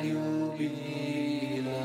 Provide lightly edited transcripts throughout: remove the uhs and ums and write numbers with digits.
Ràdio Vila.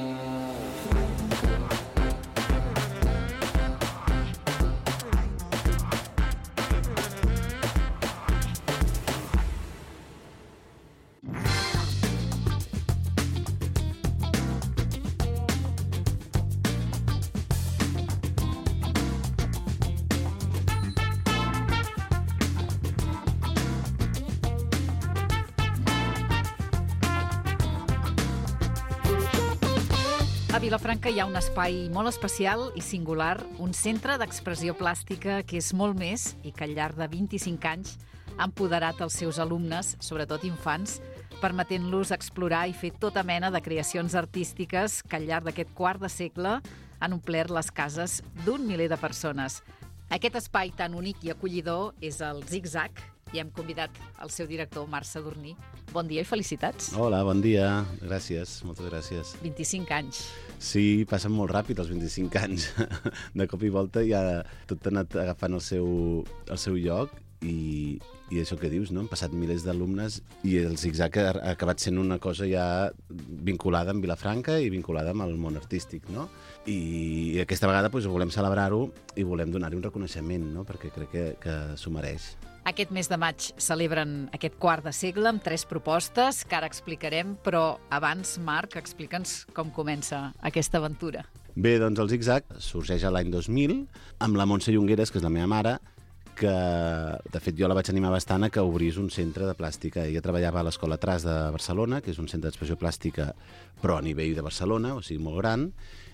A Vilafranca hi ha un espai molt especial i singular, un centre d'expressió plàstica que és molt més i que al llarg de 25 anys ha empoderat els seus alumnes, sobretot infants, permetent-los explorar i fer tota mena de creacions artístiques que al llarg d'aquest quart de segle han omplert les cases d'un miler de persones. Aquest espai tan únic i acollidor és el Zig-Zag i hem convidat el seu director, Marc Sadurní. Bon dia i felicitats. Hola, bon dia. Gràcies, moltes gràcies. 25 anys. Sí, passen molt ràpid els 25 anys. De cop i volta ja tot ha anat agafant el seu lloc i això que dius, no? Han passat milers d'alumnes i el Zig-Zag ha acabat sent una cosa ja vinculada amb Vilafranca i vinculada amb el món artístic, no? I aquesta vegada doncs, volem celebrar-ho i volem donar-hi un reconeixement, no? Perquè crec que s'ho mereix. Aquest mes de maig celebren aquest quart de segle amb 3 propostes que ara explicarem, però abans, Marc, explica'ns com comença aquesta aventura. Bé, doncs el Zig-Zag sorgeix a l'any 2000 amb la Montse Llongueras, que és la meva mare, que de fet jo la vaig animar bastant a que obrís un centre de plàstica. Ella treballava a l'Escola Tras de Barcelona, que és un centre d'expressió plàstica però a nivell de Barcelona, o sigui molt gran,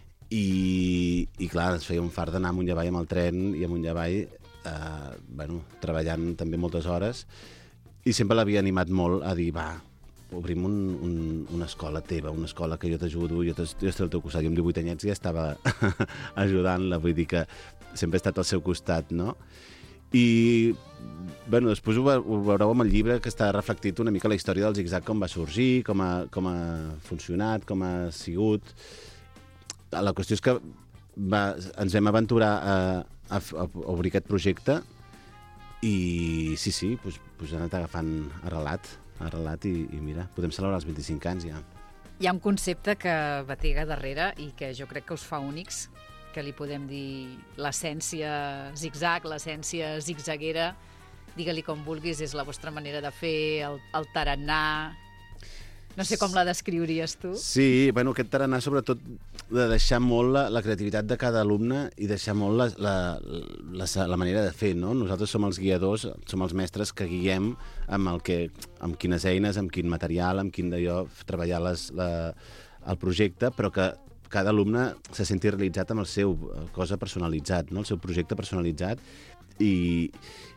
i clar, ens feia un fart d'anar amunt i avall amb el tren i amunt i avall treballant també moltes hores, i sempre l'havia animat molt a dir, va, obrim una escola teva, una escola que jo t'ajudo, jo estic al teu costat. Jo amb 18 anyets ja estava ajudant-la, vull dir que sempre he estat al seu costat, no? I després ho veureu amb el llibre, que està reflectit una mica la història del Zig-Zag, com va sorgir, com ha funcionat, com ha sigut. La qüestió és que ens vam aventurar a obrir aquest projecte i sí, doncs ha anat agafant arrelat i mira, podem celebrar els 25 anys ja. Hi ha un concepte que batega darrere i que jo crec que us fa únics, que li podem dir l'essència Zig-Zag, l'essència zigzaguera, digue-li com vulguis, és la vostra manera de fer, el tarannà. No sé com la descriuries tu. Sí, aquest tarannà sobretot de deixar molt la creativitat de cada alumne i deixar molt la manera de fer, no? Nosaltres som els guiadors, som els mestres que guiem amb quines eines, amb quin material, amb quin d'allò treballar el projecte, però que cada alumne se senti realitzat amb el seu cosa personalitzat, no? El seu projecte personalitzat i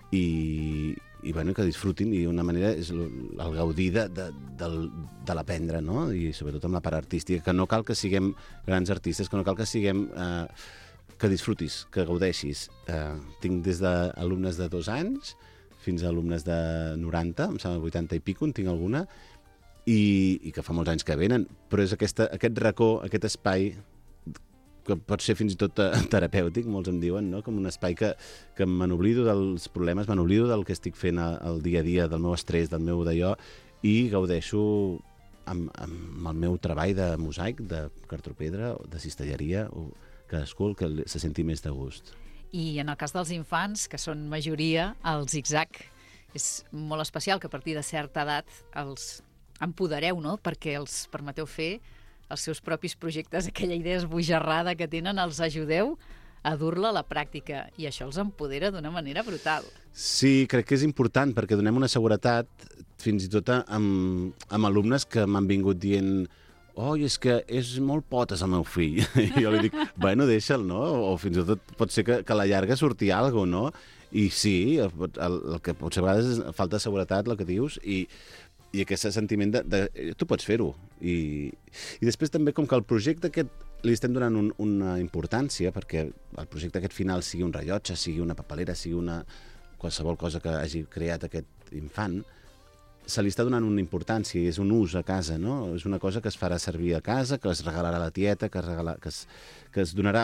que disfrutin, i una manera és el gaudir de l'aprendre, no? I sobretot amb la part artística, que no cal que siguem grans artistes, que no cal que siguem que disfrutis, que gaudeixis. Tinc des d'alumnes de 2 anys fins a alumnes de 90, em sembla 80 i pico, en tinc alguna, i que fa molts anys que venen, però és aquest racó, aquest espai que pot ser fins i tot terapèutic, molts em diuen, no? Com un espai que me n'oblido dels problemes, me n'oblido del que estic fent al dia a dia, del meu estrès, del meu d'allò, i gaudeixo amb el meu treball de mosaic, de cartopedra, de cistelleria, o cadascú el que se senti més de gust. I en el cas dels infants, que són majoria, el Zig-Zag és molt especial, que a partir de certa edat els empodereu, no? Perquè els permeteu fer els seus propis projectes, aquella idea esbojarrada que tenen, els ajudeu a dur-la a la pràctica, i això els empodera d'una manera brutal. Sí, crec que és important, perquè donem una seguretat, fins i tot amb alumnes que m'han vingut dient és que és molt potes el meu fill. I jo li dic, deixa'l, no? O fins i tot pot ser que a la llarga surti alguna cosa, no? I sí, el que potser a vegades és falta de seguretat, el que dius, i aquest sentiment de tu pots fer-ho. I després també, com que el projecte aquest li estem donant una importància, perquè el projecte aquest final sigui un rellotge, sigui una papelera, sigui qualsevol cosa que hagi creat aquest infant, se li està donant una importància i és un ús a casa, no? És una cosa que es farà servir a casa, que es regalarà a la tieta, que es donarà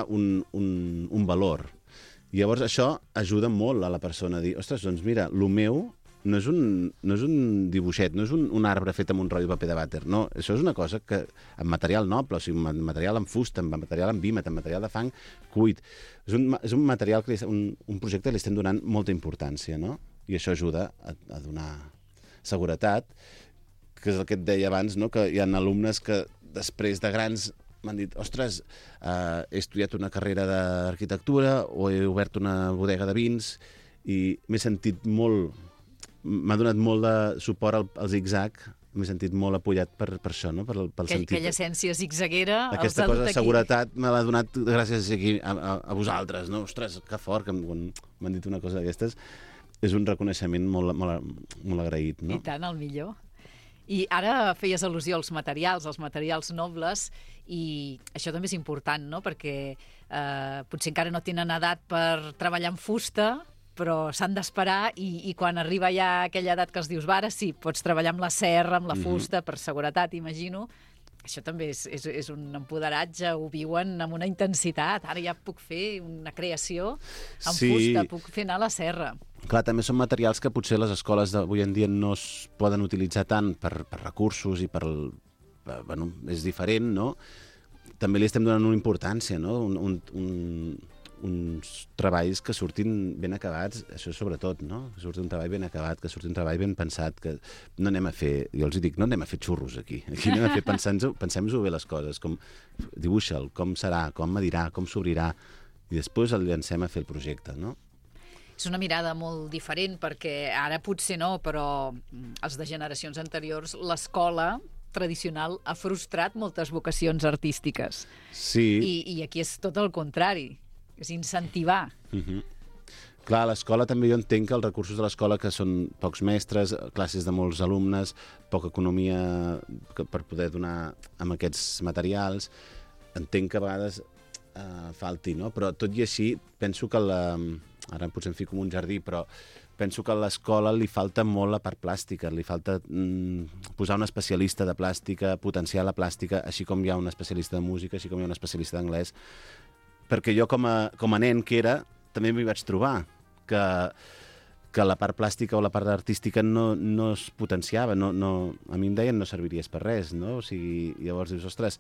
un valor. I llavors això ajuda molt a la persona a dir, ostres, doncs mira, el meu no és un dibuixet, no és un arbre fet amb un rotllo de paper de vàter, no, això és una cosa que amb material noble, o sigui, amb material en fusta, amb material en vímet, amb material de fang cuit. És un material que un projecte que li estem donant molta importància, no? I això ajuda a donar seguretat, que és el que et deia abans, no? Que hi ha alumnes que després de grans m'han dit, ostres, he estudiat una carrera d'arquitectura o he obert una bodega de vins i m'he sentit molt... M'ha donat molt de suport al zig-zag, m'he sentit molt apoyat per això, no? Pel sentit. Aquella essència zigzaguera... Aquesta cosa de seguretat me l'ha donat gràcies a vosaltres, no? Ostres, que fort, que quan m'han dit una cosa d'aquestes. És un reconeixement molt agraït, no? I tant, el millor. I ara feies al·lusió als materials nobles, i això també és important, no? Perquè potser encara no tenen edat per treballar en fusta, però s'han d'esperar i quan arriba ja aquella edat que els dius, ara sí, pots treballar amb la serra, amb la fusta, per seguretat, imagino. Això també és un empoderatge, ho viuen amb una intensitat. Ara ja puc fer una creació en fusta, puc fer anar a la serra. Clar, també són materials que potser les escoles d'avui en dia no es poden utilitzar tant per recursos i bueno, és diferent, no? També li estem donant una importància, no? Uns treballs que surtin ben acabats, això sobretot, no? Que surti un treball ben acabat, que surti un treball ben pensat, que no anem a fer, jo els dic, no anem a fer xurros aquí anem a fer, pensem-nos-ho bé les coses, com dibuixa'l, com serà, com medirà, com s'obrirà, i després el llancem a fer el projecte, no? És una mirada molt diferent perquè ara potser no, però els de generacions anteriors, l'escola tradicional ha frustrat moltes vocacions artístiques. Sí. I aquí és tot el contrari, és incentivar. Clar, a l'escola també jo entenc que els recursos de l'escola, que són pocs mestres, classes de molts alumnes, poca economia per poder donar amb aquests materials, entenc que a vegades falti, no? Però tot i així penso que ara potser em fico en un jardí, però penso que a l'escola li falta molt la part plàstica, li falta posar un especialista de plàstica, potenciar la plàstica, així com hi ha un especialista de música, així com hi ha un especialista d'anglès, perquè jo com a nen que era, també m'hi vaig trobar, que la part plàstica o la part artística no es potenciava, a mi em deien no serviries per res, no? O sigui, llavors dius, ostres,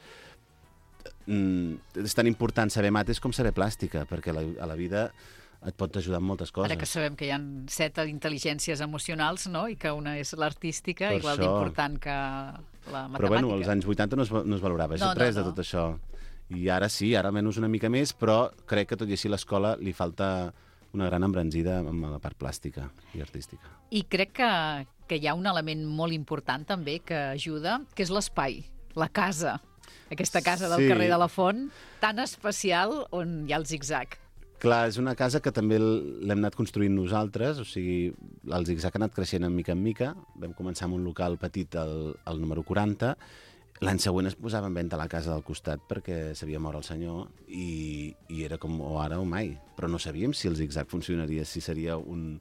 és tan important saber mates com saber plàstica, perquè a la vida et pot ajudar en moltes coses. Ara que sabem que hi ha 7 intel·ligències emocionals, no? I que una és l'artística, igual d'important que la matemàtica. Però bueno, als anys 80 no es valorava res de tot això. I ara sí, ara almenys una mica més, però crec que tot i així a l'escola li falta una gran embranzida amb la part plàstica i artística. I crec que hi ha un element molt important també que ajuda, que és l'espai, la casa. Aquesta casa del carrer de la Font, tan especial, on hi ha el zig-zag. Clar, és una casa que també l'hem anat construint nosaltres, o sigui, el zig-zag ha anat creixent en mica. Vam començar amb un local petit al número 40, l'any següent es posava en venda la casa del costat perquè s'havia mort el senyor i era com o ara o mai, però no sabíem si el zig-zag funcionaria, si seria un...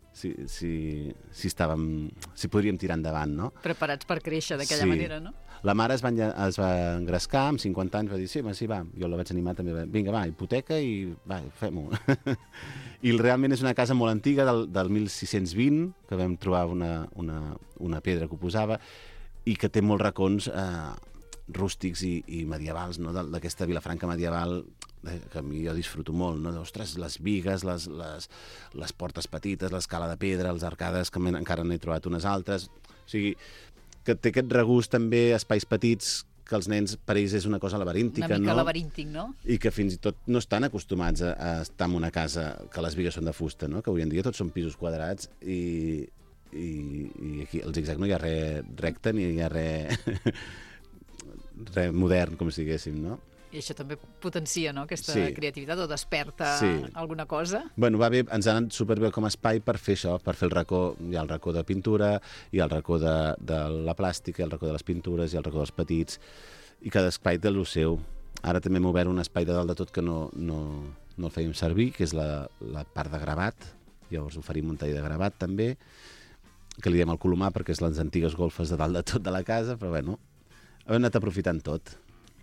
si podríem tirar endavant, no? Preparats per créixer d'aquella manera, no? La mare es va engrescar, amb 50 anys va dir, sí, va. Jo la vaig animar també, vinga, va, hipoteca i va, fem-ho. I realment és una casa molt antiga, del 1620, que vam trobar una pedra que ho posava, i que té molts racons rústics i medievals, no? D'aquesta Vilafranca medieval, que a mi jo disfruto molt, no? Ostres, les bigues, les portes petites, l'escala de pedra, les arcades, que encara n'he trobat unes altres. O sigui, que té aquest regust també, espais petits, que els nens, per ells és una cosa laberíntica, no? Una mica laberíntic, no? I que fins i tot no estan acostumats a estar en una casa que les bigues són de fusta, no? Que avui en dia tots són pisos quadrats i aquí al zig-zag no hi ha res recte ni hi ha res modern, com si diguéssim, no? I això també potencia, no?, aquesta creativitat, o desperta alguna cosa. Bueno, va bé, ens ha anat superbé com a espai per fer això, per fer el racó. Hi ha el racó de pintura, hi ha el racó de la plàstica, hi ha el racó de les pintures, hi ha el racó dels petits, i cada espai té el seu. Ara també hem obert un espai de dalt de tot que no el fèiem servir, que és la part de gravat. Llavors oferim un taller de gravat també, que li diem el Colomar perquè és les antigues golfes de dalt de tot de la casa, però bueno, hem anat aprofitant tot.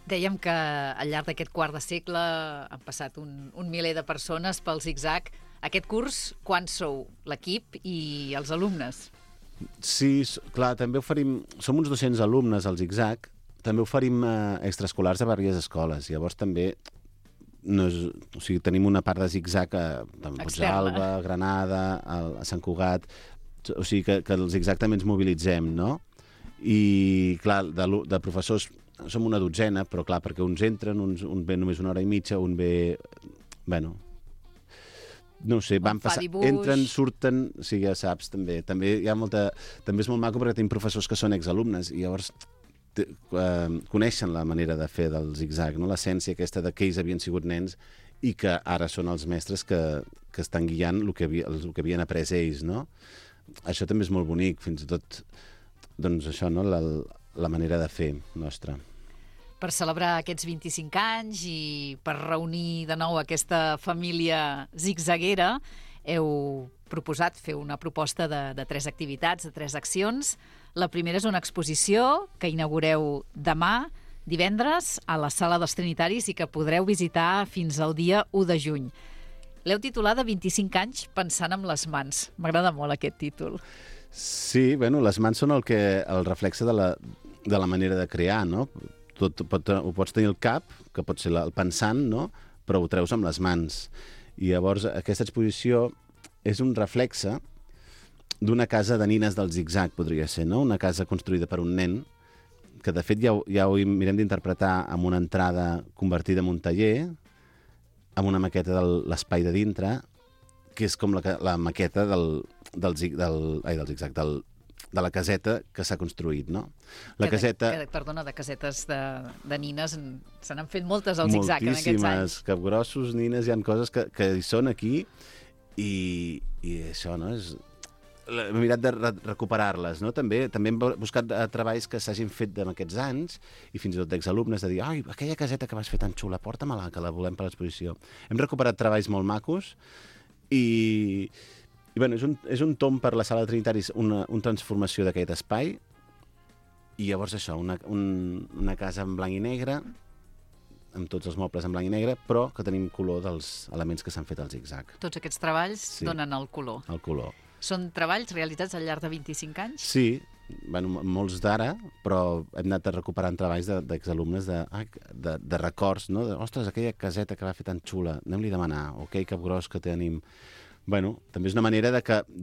Dèiem que al llarg d'aquest quart de segle han passat un miler de persones pel zig-zag. Aquest curs, quants sou? L'equip i els alumnes? Sí, clar, també oferim... Som uns 200 alumnes al zig-zag, també oferim extraescolars a diverses escoles. Llavors també o sigui, tenim una part de zig-zag a Puigdàlber, Granada, a Sant Cugat, o sigui que el zig-zag també ens mobilitzem, no? I, clar, de professors som una dotzena, però clar, perquè uns entren, un ve només una hora i mitja, un ve... Bueno, no ho sé, van passar... Entren, surten, o sigui, ja saps, també. També hi ha molta... També és molt maco perquè tenim professors que són exalumnes i llavors coneixen la manera de fer del zig-zag, no? L'essència aquesta de que ells havien sigut nens i que ara són els mestres que estan guiant el que havien après ells, no? Això també és molt bonic, fins i tot, doncs això, no? La manera de fer nostra. Per celebrar aquests 25 anys i per reunir de nou aquesta família zigzaguera, heu proposat fer una proposta de 3 activitats, de 3 accions. La primera és una exposició que inaugureu demà, divendres, a la Sala dels Trinitaris i que podreu visitar fins al dia 1 de juny. L'heu titulada 25 anys pensant amb les mans. M'agrada molt aquest títol. Sí, bueno, les mans són el reflexe de la manera de crear, no? Ho pots tenir al cap, que pot ser el pensant, no? Però ho treus amb les mans. I llavors aquesta exposició és un reflexe d'una casa de nines del zig-zag, podria ser, no? Una casa construïda per un nen, que de fet ja ho mirem d'interpretar amb una entrada convertida en un taller, amb una maqueta de l'espai de dintre, que és com la maqueta de la caseta que s'ha construït, no? Perdona, de casetes de nines, se n'han fet moltes al zig-zag en aquests anys. Moltíssimes, capgrossos, nines, hi ha coses que hi són aquí i això, no? Hem mirat de recuperar-les, no? També hem buscat treballs que s'hagin fet en aquests anys i fins i tot d'exalumnes de dir, ai, aquella caseta que vas fer tan xula, porta-me-la, que la volem per l'exposició. Hem recuperat treballs molt macos i bueno, és un tomb per la Sala de Trinitaris, una transformació d'aquest espai i llavors això, una casa en blanc i negre, amb tots els mobles en blanc i negre, però que tenim color dels elements que s'han fet al zig-zag. Tots aquests treballs donen el color. El color. Són treballs realitzats al llarg de 25 anys? Sí, bueno, molts d'ara, però hem anat recuperant treballs d'exalumnes de records, no? Ostres, aquella caseta que va fer tan xula, anem-li a demanar, o aquell capgros que tenim. Bueno, també és una manera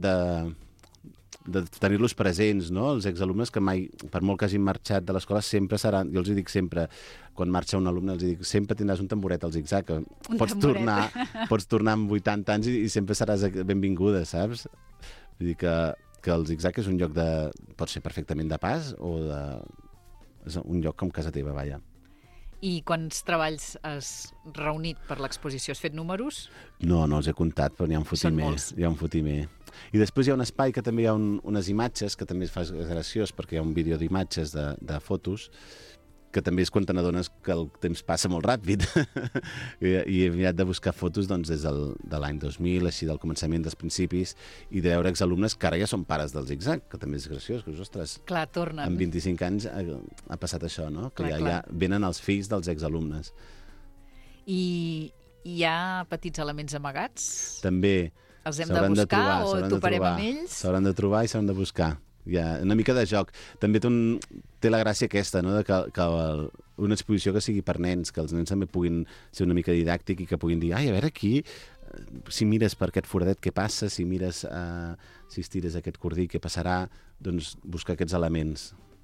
de tenir-los presents, no? Els exalumnes que mai, per molt que hagin marxat de l'escola, sempre seran, jo els dic sempre, quan marxa un alumne, els dic, sempre tindràs un tamboret al zig-zag, pots tornar amb 80 anys i sempre seràs benvinguda, saps? Vull dir que el zig-zag és un lloc pot ser perfectament de pas o és un lloc com casa teva, vaja. I quants treballs has reunit per l'exposició? Has fet números? No els he comptat, però n'hi ha un fotimer. I després hi ha un espai que també hi ha unes imatges, que també es fa graciós perquè hi ha un vídeo d'imatges de fotos, que també és quan te n'adones que el temps passa molt ràpid. I he mirat de buscar fotos doncs, des de l'any 2000, així del començament, dels principis, i de veure exalumnes que ara ja són pares del zig-zag, que també és graciós, que ostres, clar, tornen. En 25 anys ha passat això, no? Que ja venen els fills dels exalumnes. I hi ha petits elements amagats? També. Els hem de buscar o toparem amb ells? S'hauran de trobar i s'hauran de buscar. Hi ha una mica de joc. També té la gràcia aquesta, no? Que una exposició que sigui per nens, que els nens també puguin ser una mica didàctic i que puguin dir, ai, a veure aquí, si mires per aquest foradet què passa, si mires, si estires aquest cordí què passarà, doncs buscar aquests elements.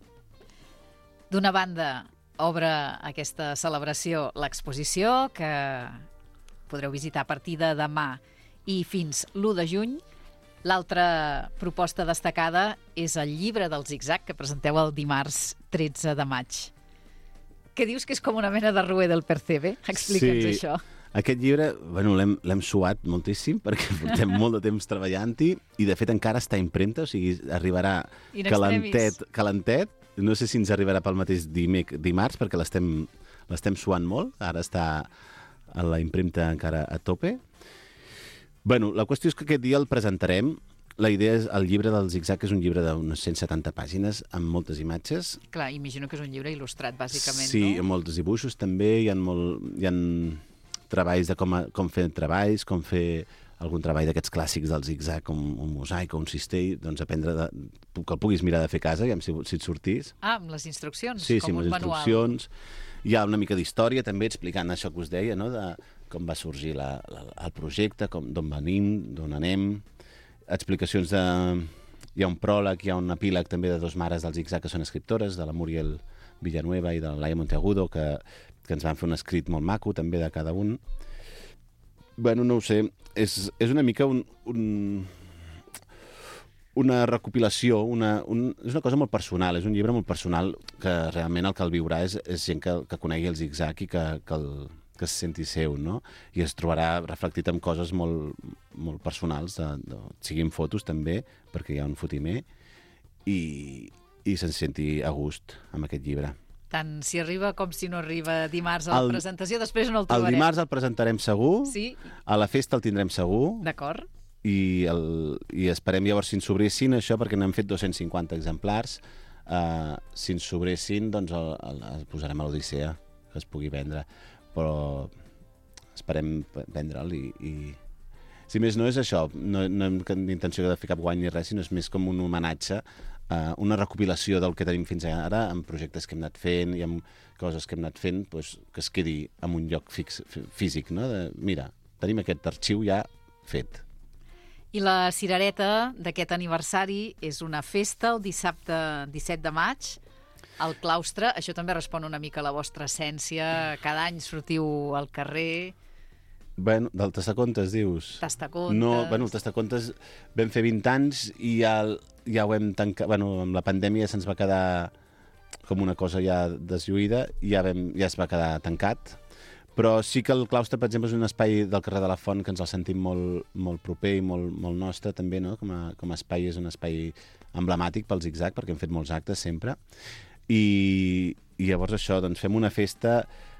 D'una banda, obre aquesta celebració l'exposició, que podreu visitar a partir de demà i fins l'1 de juny. L'altra proposta destacada és el llibre del zig-zag que presenteu el dimarts 13 de maig. Que dius que és com una mena de Rue del Percebe? Explica'ns això. Aquest llibre, bueno, l'hem suat moltíssim perquè portem molt de temps treballant-hi i de fet encara està a impremta, o sigui, arribarà calentet. No sé si ens arribarà pel mateix dimarts perquè l'estem suant molt. Ara està a la impremta encara a tope. Bueno, la qüestió és que aquest dia el presentarem la idea és, el llibre del Zig-Zag és un llibre d'unes 170 pàgines amb moltes imatges. Clar, imagino que és un llibre il·lustrat, bàsicament, sí, no? amb molts dibuixos també, hi ha treballs de com fer treballs, com fer algun treball d'aquests clàssics del Zig-Zag, com un mosaic o un cistell, doncs aprendre que el puguis mirar de fer a casa, si et sortís. Ah, amb les instruccions, sí, com amb un les manual. instruccions. Hi ha una mica d'història també explicant això que us deia, no? De com va sorgir el projecte, d'on venim, d'on anem, explicacions de... Hi ha un pròleg, hi ha un epíleg també de 2 mares del Zig-Zag que són escriptores, de la Muriel Villanueva i de la Laia Monteagudo, que ens van fer un escrit molt maco també de cada un. Bueno, no ho sé, és una mica una recopilació, és una cosa molt personal, és un llibre molt personal que realment el que el viurà és gent que conegui el Zig-Zag i que se senti seu, no? I es trobarà reflectit en coses molt, molt personals, siguin fotos també, perquè hi ha un fotimer, i se'n senti a gust amb aquest llibre. Tant si arriba com si no arriba dimarts a la presentació, després no el trobarem. El dimarts el presentarem segur, sí. A la festa el tindrem segur. D'acord. I esperem llavors si ens sobressin això, perquè n'hem fet 250 exemplars. Si ens sobressin, doncs el posarem a l'Odissea, que es pugui vendre. Però esperem vendre'l i... Si més no és això, no hem intenció de fer cap guany ni res, sinó és més com un homenatge, una recopilació del que tenim fins ara, amb projectes que hem anat fent i amb coses que hem anat fent, doncs, que es quedi en un lloc físic, no? Mira, tenim aquest arxiu ja fet. I la cirereta d'aquest aniversari és una festa el dissabte 17 de maig al claustre. Això també respon una mica a la vostra essència. Cada any sortiu al carrer. Bueno, del Tastacontes, dius? Tastacontes. No, bueno, el Tastacontes vam fer 20 anys i ja ho hem tancat. Bueno, amb la pandèmia se'ns va quedar com una cosa ja deslluïda i ja es va quedar tancat. Però sí que el claustre, per exemple, és un espai del carrer de la Font que ens el sentim molt, molt proper i molt nostre també, no? Com a espai és un espai emblemàtic pel Zig-Zag, perquè hem fet molts actes sempre. I llavors això, doncs fem una festa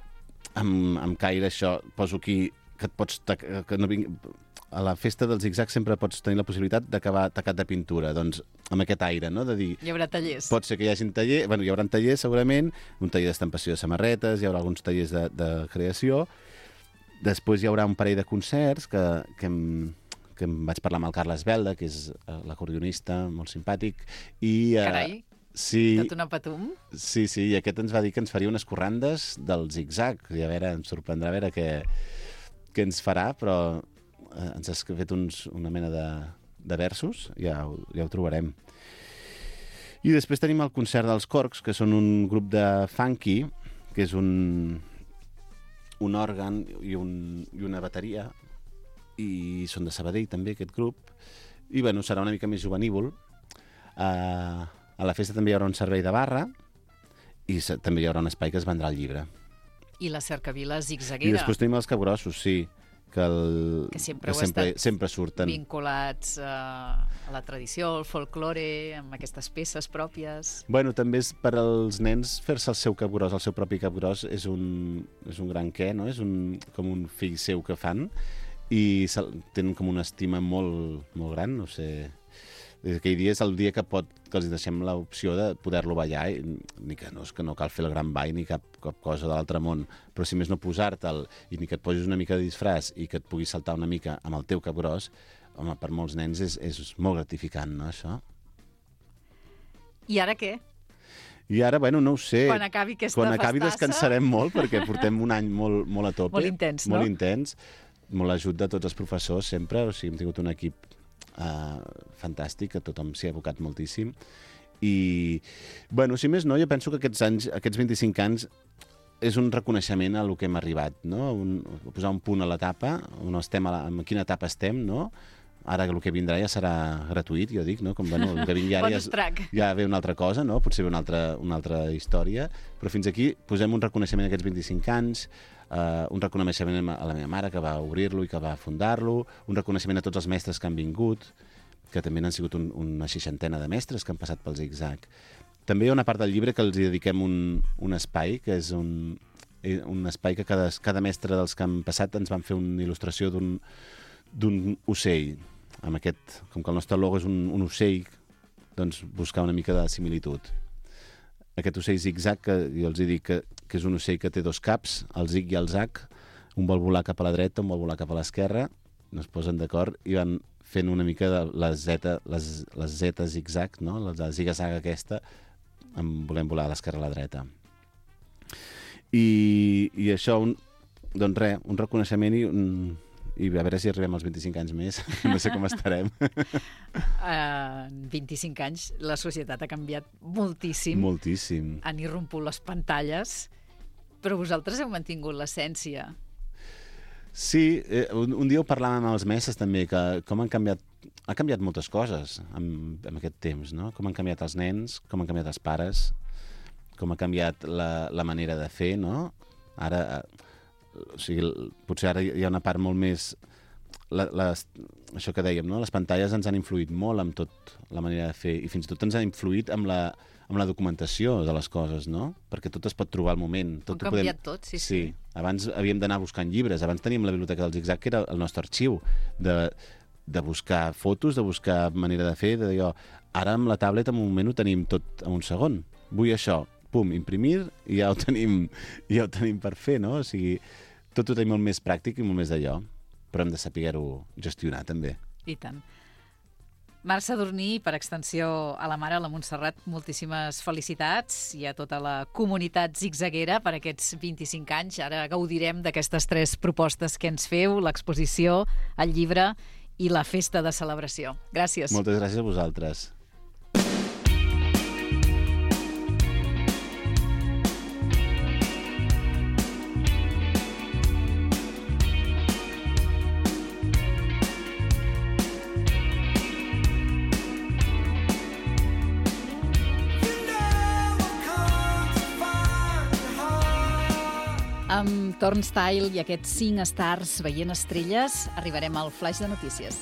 amb caire, això, poso aquí, que et pots... Que no a la festa del Zig-Zag sempre pots tenir la possibilitat d'acabar tacat de pintura, doncs amb aquest aire, no? De dir... Hi haurà tallers. Pot ser que hi hagi tallers, bueno, hi haurà tallers segurament, un taller d'estampació de samarretes, hi haurà alguns tallers de creació, després hi haurà un parell de concerts que em vaig parlar amb el Carles Belda, que és l'acordionista, molt simpàtic, i... Carai, sí, tot una patum. Sí, i aquest ens va dir que ens faria unes corrandes del Zig-Zag, i a veure, ens sorprendrà a veure què ens farà, però ens has fet una mena de versos, ja ho trobarem. I després tenim el concert dels Corcs, que són un grup de funky, que és un òrgan i una bateria, i són de Sabadell també, aquest grup, i bueno, serà una mica més juvenívol. A la festa també hi haurà un servei de barra, i també hi haurà un espai que es vendrà el llibre. I la cercavila zigzaguera. I després tenim els capgrossos, sí, que sempre surten vinculats a la tradició, al folklore, amb aquestes peces pròpies. Bueno, també és per als nens fer-se el seu capgròs, el seu propi capgròs és un gran què, no? És com un fill seu que fan i tenen com una estima molt, molt gran, no sé. Aquell dia és el dia que els deixem l'opció de poder-lo ballar, ni que no cal fer el gran ball ni cap cosa de l'altre món, però si més no posar-te'l i ni que et posis una mica de disfraç i que et puguis saltar una mica amb el teu capgròs, home, per molts nens és molt gratificant, no, això? I ara què? I ara, bueno, no ho sé. Quan acabi aquesta festassa... Quan acabi descansarem molt, perquè portem un any molt a tope. Molt intens, no? Molt intens. Molt ajut de tots els professors, sempre. O sigui, hem tingut un equip fantàstic, que tothom s'hi ha abocat moltíssim. I, bueno, si més no, jo penso que aquests 25 anys és un reconeixement a lo que hem arribat, no? Posar un punt a l'etapa, on estem, en quina etapa estem, no? Ara el que vindrà ja serà gratuït, jo dic, no? Com, bueno, el que vingui ara ja ve una altra cosa, no? Potser ve una altra història, però fins aquí posem un reconeixement a aquests 25 anys, un reconeixement a la meva mare, que va obrir-lo i que va fundar-lo, un reconeixement a tots els mestres que han vingut, que també n'han sigut una 60ena de mestres que han passat pel Zig-Zag. També hi ha una part del llibre que els dediquem un espai, que és un espai que cada mestre dels que han passat ens van fer una il·lustració d'un ocell. amb aquest, com que el nostre logo és un ocell, doncs buscar una mica de similitud. Aquest ocell zig-zag, que jo els dic que és un ocell que té dos caps, el zig i el zag, un vol volar cap a la dreta, un vol volar cap a l'esquerra, no es posen d'acord i van fent una mica de les zetes zig-zag, no? La ziga-zaga aquesta, volem volar a l'esquerra a la dreta. I això, doncs res, un reconeixement i a veure si arribem als 25 anys més. No sé com estarem. En 25 anys la societat ha canviat moltíssim. Moltíssim. Han irromput les pantalles, però vosaltres heu mantingut l'essència. Sí, un dia ho parlàvem amb els mestres també, que com ha canviat moltes coses en aquest temps, no? Com han canviat els nens, com han canviat els pares, com ha canviat la manera de fer, no? Ara, o sigui, potser ara hi ha una part molt més... això que dèiem, no? Les pantalles ens han influït molt amb tot la manera de fer i fins i tot ens han influït amb la documentació de les coses, no? Perquè tot es pot trobar al moment. Ha canviat tot, sí. Sí, abans havíem d'anar buscant llibres, abans teníem la biblioteca del Zig-Zag, que era el nostre arxiu, de buscar fotos, de buscar manera de fer, d'allò. Ara amb la tablet en un moment ho tenim tot en un segon. Vull això, pum, imprimir, i ja ho tenim per fer, no? O sigui, tot ho tenim molt més pràctic i molt més d'allò, però hem de saber-ho gestionar, també. I tant. Marc Sadurní, per extensió a la mare, a la Montserrat, moltíssimes felicitats i a tota la comunitat zigzaguera per aquests 25 anys. Ara gaudirem d'aquestes 3 propostes que ens feu, l'exposició, el llibre i la festa de celebració. Gràcies. Moltes gràcies a vosaltres. Amb Turnstile i aquests 5 stars veient estrelles, arribarem al flash de notícies.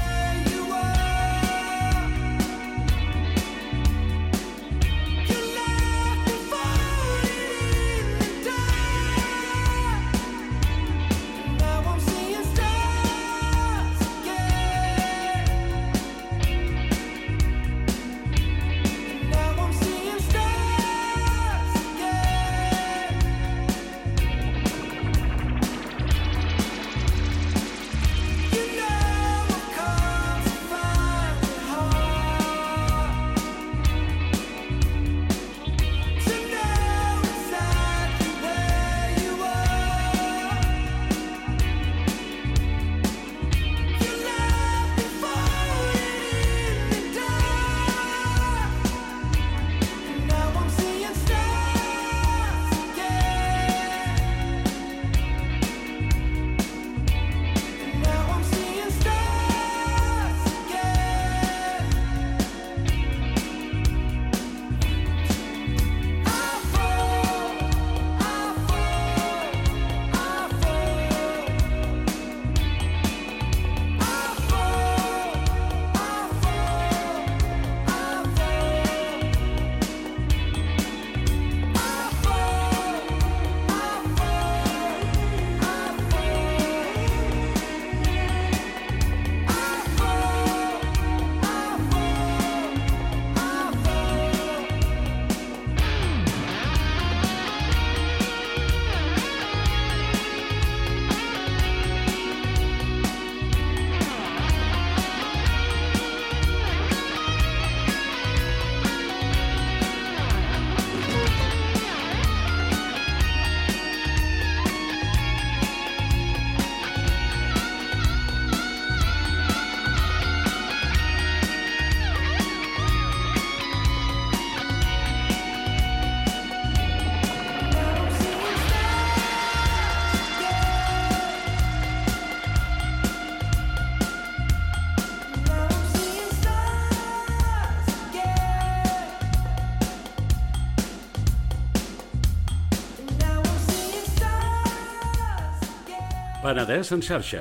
Penedès en xarxa.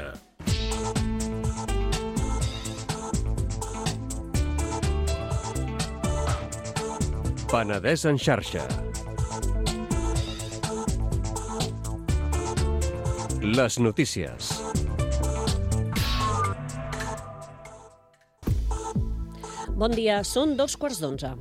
Penedès en xarxa. Les notícies. Bon dia, són 2:15.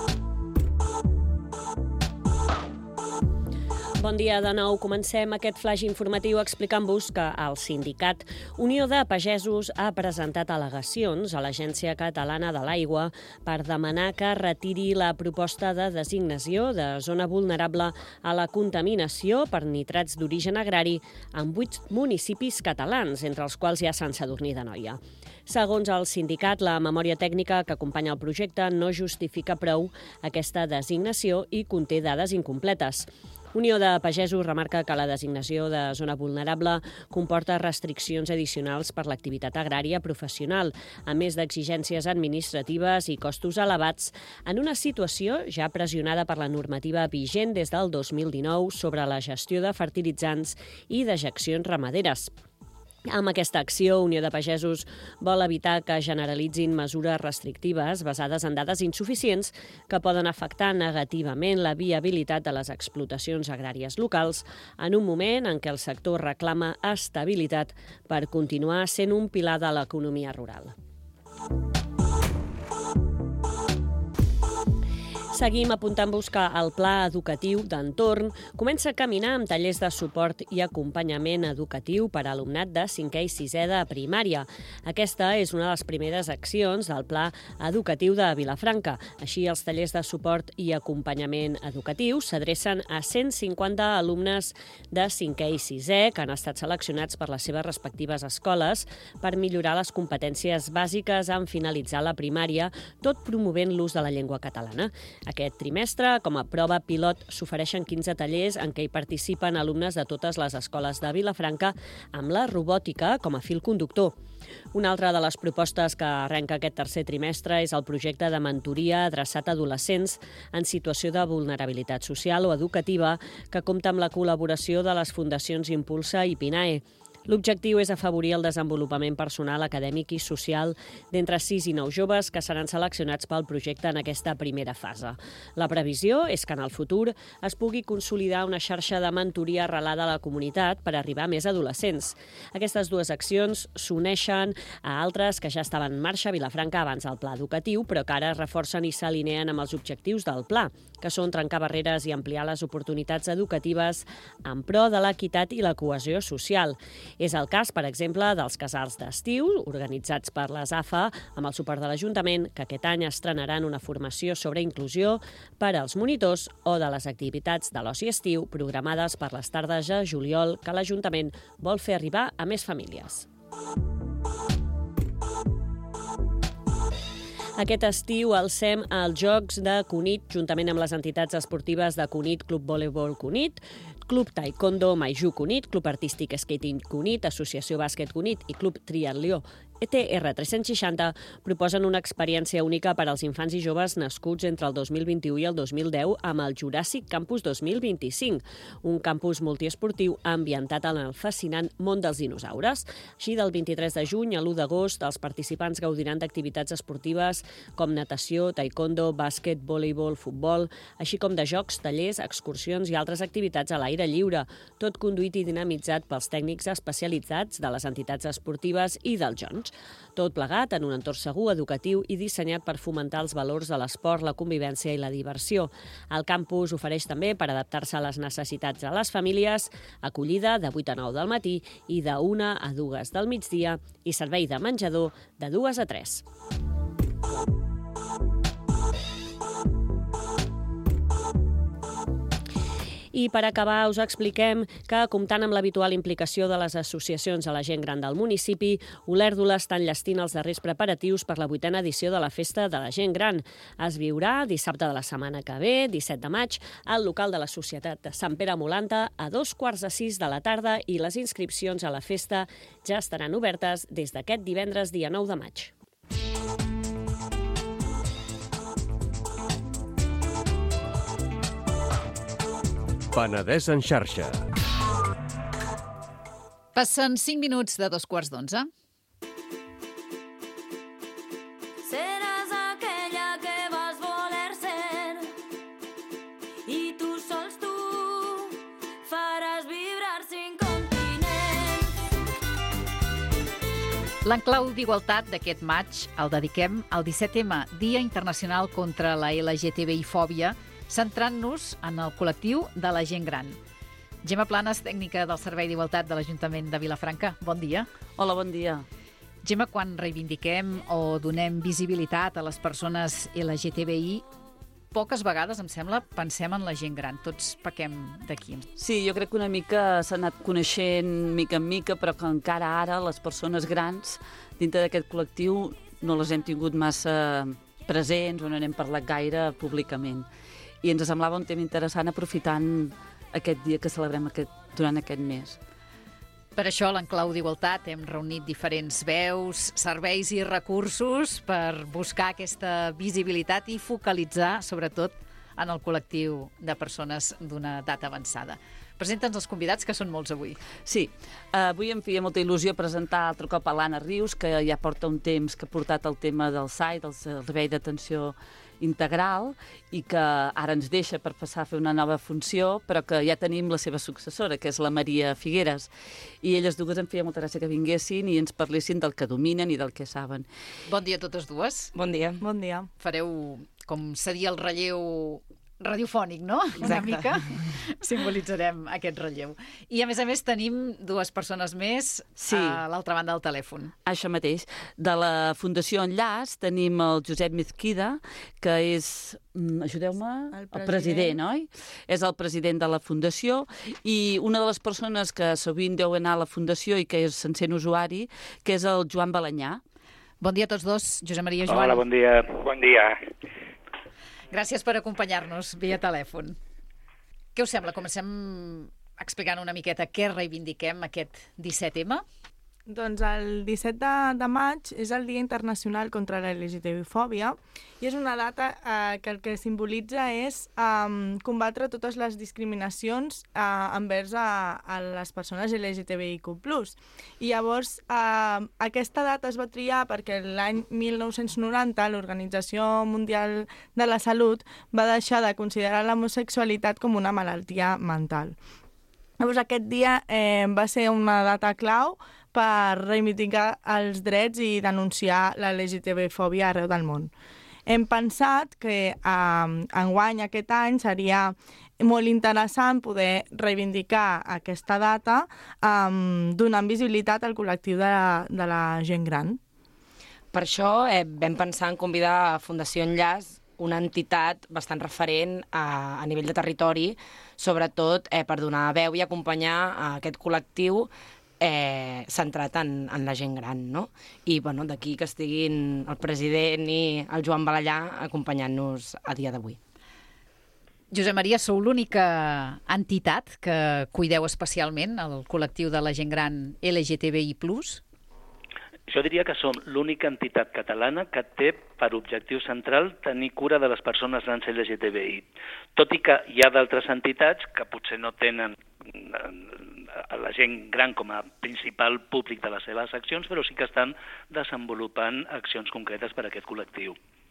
Bon dia de nou. Comencem aquest flaix informatiu explicant-vos que el sindicat Unió de Pagesos ha presentat al·legacions a l'Agència Catalana de l'Aigua per demanar que retiri la proposta de designació de zona vulnerable a la contaminació per nitrats d'origen agrari en 8 municipis catalans, entre els quals hi ha Sant Sadurní d'Anoia. Segons el sindicat, la memòria tècnica que acompanya el projecte no justifica prou aquesta designació i conté dades incompletes. Unió de Pagesos remarca que la designació de zona vulnerable comporta restriccions addicionals per l'activitat agrària professional, a més d'exigències administratives i costos elevats, en una situació ja pressionada per la normativa vigent des del 2019 sobre la gestió de fertilitzants i dejeccions ramaderes. Amb aquesta acció, Unió de Pagesos vol evitar que generalitzin mesures restrictives basades en dades insuficients que poden afectar negativament la viabilitat de les explotacions agràries locals en un moment en què el sector reclama estabilitat per continuar sent un pilar de l'economia rural. Seguim apuntant-vos que el Pla Educatiu d'Entorn comença a caminar amb tallers de suport i acompanyament educatiu per a alumnat de 5è i 6è de primària. Aquesta és una de les primeres accions del Pla Educatiu de Vilafranca. Així, els tallers de suport i acompanyament educatiu s'adrecen a 150 alumnes de 5è i 6è que han estat seleccionats per les seves respectives escoles per millorar les competències bàsiques en finalitzar la primària, tot promovent l'ús de la llengua catalana. Aquest trimestre, com a prova pilot, s'ofereixen 15 tallers en què hi participen alumnes de totes les escoles de Vilafranca amb la robòtica com a fil conductor. Una altra de les propostes que arrenca aquest tercer trimestre és el projecte de mentoria adreçat a adolescents en situació de vulnerabilitat social o educativa que compta amb la col·laboració de les fundacions Impulsa i PINAE. L'objectiu és afavorir el desenvolupament personal, acadèmic i social d'entre 6 i 9 joves que seran seleccionats pel projecte en aquesta primera fase. La previsió és que en el futur es pugui consolidar una xarxa de mentoria arrelada a la comunitat per arribar a més adolescents. Aquestes dues accions s'uneixen a altres que ja estaven en marxa a Vilafranca abans del pla educatiu, però que ara es reforcen i s'alineen amb els objectius del pla, que són trencar barreres i ampliar les oportunitats educatives en pro de l'equitat i la cohesió social. És el cas, per exemple, dels casals d'estiu, organitzats per les AFA, amb el suport de l'Ajuntament, que aquest any estrenaran una formació sobre inclusió per als monitors o de les activitats de l'oci estiu programades per les tardes de juliol que l'Ajuntament vol fer arribar a més famílies. Aquest estiu alcem els Jocs de Cunit, juntament amb les entitats esportives de Cunit, Club Voleibol Cunit, Club Taekwondo Maiju Cunit, Club Artístic Skating Cunit, Associació Bàsquet Cunit i Club Triatló ETR360 proposen una experiència única per als infants i joves nascuts entre el 2021 i el 2010 amb el Jurassic Campus 2025, un campus multiesportiu ambientat en el fascinant món dels dinosaures. Així, del 23 de juny a l'1 d'agost, els participants gaudiran d'activitats esportives com natació, taekwondo, bàsquet, voleibol, futbol, així com de jocs, tallers, excursions i altres activitats a l'aire lliure, tot conduït i dinamitzat pels tècnics especialitzats de les entitats esportives i dels jocs. Tot plegat en un entorn segur, educatiu i dissenyat per fomentar els valors de l'esport, la convivència i la diversió. El campus ofereix també, per adaptar-se a les necessitats de les famílies, acollida de 8 a 9 del matí i de 1 a 2 del migdia i servei de menjador de 2 a 3. I per acabar us expliquem que, comptant amb l'habitual implicació de les associacions a la gent gran del municipi, Olèrdola està enllestint els darrers preparatius per la 8a edició de la Festa de la Gent Gran. Es viurà dissabte de la setmana que ve, 17 de maig, al local de la Societat de Sant Pere Molanta a 5:45 de la tarda i les inscripcions a la festa ja estaran obertes des d'aquest divendres, dia 9 de maig. Penedès en xarxa. Passen 5 minuts de 11:15. Seràs aquella que vas voler ser i tu sols tu faràs vibrar 5 continents. L'enclau d'igualtat d'aquest maig el dediquem al 17M, Dia Internacional contra la LGTBI-fòbia, centrant-nos en el col·lectiu de la gent gran. Gemma Planes, tècnica del Servei d'Igualtat de l'Ajuntament de Vilafranca. Bon dia. Hola, bon dia. Gemma, quan reivindiquem o donem visibilitat a les persones LGTBI, poques vegades, em sembla, pensem en la gent gran. Tots pequem d'aquí. Sí, jo crec que una mica s'ha anat coneixent mica en mica, però que encara ara les persones grans dintre d'aquest col·lectiu no les hem tingut massa presents o no n'hem parlat gaire públicament. I ens semblava un tema interessant aprofitant aquest dia que celebrem durant aquest mes. Per això, a l'Enclau d'Igualtat hem reunit diferents veus, serveis i recursos per buscar aquesta visibilitat i focalitzar, sobretot, en el col·lectiu de persones d'una edat avançada. Presenta'ns els convidats, que són molts avui. Sí, avui em feia molta il·lusió presentar altre cop a l'Anna Rius, que ja porta un temps que ha portat el tema del SAI, del Servei d'Atenció Integral, i que ara ens deixa per passar a fer una nova funció, però que ja tenim la seva successora, que és la Maria Figueres. I elles dues em feia molta gràcia que vinguessin i ens parlessin del que dominen i del que saben. Bon dia a totes dues. Bon dia. Bon dia. Fareu, com seria el relleu radiofònic, no? Exacte. Una mica simbolitzarem aquest relleu. I, a més, tenim dues persones més a l'altra banda del telèfon. Això mateix. De la Fundació Enllaç tenim el Josep Mezquida, que és, ajudeu-me, el president, oi? És el president de la Fundació, i una de les persones que sovint deu anar a la Fundació i que és se'n sent usuari, que és el Joan Balanyà. Bon dia a tots dos, Josep Maria i Joan. Hola, bon dia. Bon dia. Gràcies per acompanyar-nos via telèfon. Què us sembla? Comencem explicant una miqueta què reivindiquem aquest 17M? Doncs el 17 de maig és el Dia Internacional contra la LGTBI-fòbia i és una data que el que simbolitza és combatre totes les discriminacions envers a les persones LGTBIQ+. I llavors aquesta data es va triar perquè l'any 1990 l'Organització Mundial de la Salut va deixar de considerar l'homosexualitat com una malaltia mental. Llavors aquest dia va ser una data clau per reivindicar els drets i denunciar la LGTB-fòbia arreu del món. Hem pensat que enguany, aquest any, seria molt interessant poder reivindicar aquesta data donant visibilitat al col·lectiu de la gent gran. Per això vam pensar en convidar a Fundació Enllaç, una entitat bastant referent a nivell de territori, sobretot per donar veu i acompanyar a aquest col·lectiu centrat en la gent gran, no? I d'aquí que estiguin el president i el Joan Balanyà acompanyant-nos a dia d'avui. Josep Maria, sou l'única entitat que cuideu especialment el col·lectiu de la gent gran LGTBI+. Jo diria que som l'única entitat catalana que té per objectiu central tenir cura de les persones grans LGTBI. Tot i que hi ha d'altres entitats que potser no tenen a la gent gran com a principal públic de les seves accions, però sí que estan desenvolupant accions concretes per a aquest col·lectiu.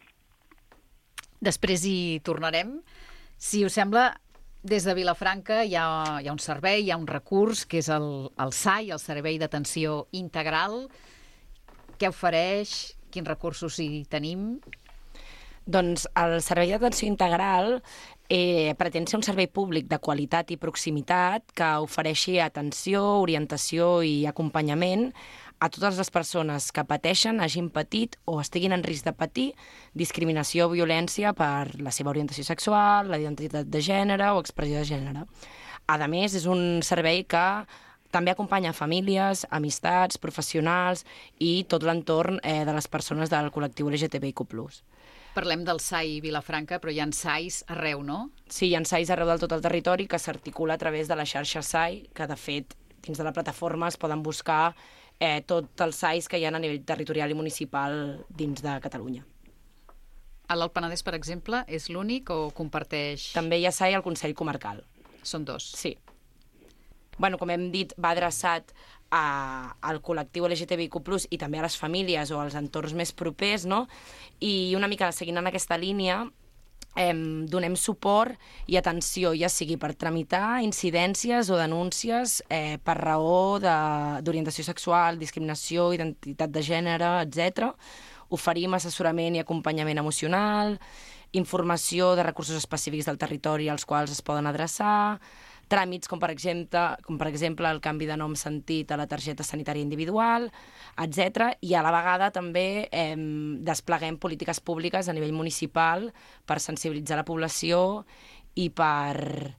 Després hi tornarem. Si us sembla, des de Vilafranca hi ha un servei, hi ha un recurs, que és el SAI, el Servei d'Atenció Integral. Què ofereix? Quins recursos hi tenim? Doncs el Servei d'Atenció Integral pretén ser un servei públic de qualitat i proximitat que ofereixi atenció, orientació i acompanyament a totes les persones que pateixen, hagin patit o estiguin en risc de patir discriminació o violència per la seva orientació sexual, la identitat de gènere o expressió de gènere. A més, és un servei que també acompanya famílies, amistats, professionals i tot l'entorn de les persones del col·lectiu LGTBIQ+. Parlem del SAI Vilafranca, però hi ha SAIs arreu, no? Sí, hi ha SAIs arreu del tot el territori que s'articula a través de la xarxa SAI, que de fet dins de la plataforma es poden buscar tots els SAIs que hi ha a nivell territorial i municipal dins de Catalunya. A l'Alt Penedès, per exemple, és l'únic o comparteix? També hi ha SAI al Consell Comarcal. Són dos? Sí. Com hem dit, va adreçat al col·lectiu LGTBIQ+, i també a les famílies o als entorns més propers, no? I una mica seguint en aquesta línia, donem suport i atenció, ja sigui per tramitar incidències o denúncies per raó d'orientació sexual, discriminació, identitat de gènere, etc. Oferim assessorament i acompanyament emocional, informació de recursos específics del territori als quals es poden adreçar, tràmits com per exemple el canvi de nom sentit a la targeta sanitària individual, etc. I a la vegada també despleguem polítiques públiques a nivell municipal per sensibilitzar la població i per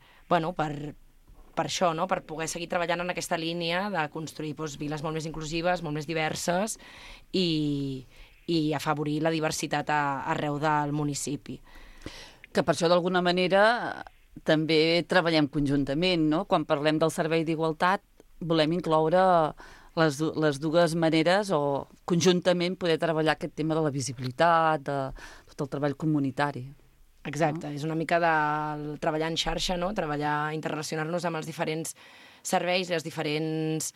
això, no? Per poder seguir treballant en aquesta línia de construir viles molt més inclusives, molt més diverses i afavorir la diversitat arreu del municipi. Que per això, d'alguna manera, també treballem conjuntament, no? Quan parlem del servei d'igualtat, volem incloure les dues maneres o conjuntament poder treballar aquest tema de la visibilitat, de tot el treball comunitari. Exacte, és una mica de treballar en xarxa, no? Interrelacionar-nos amb els diferents serveis i els diferents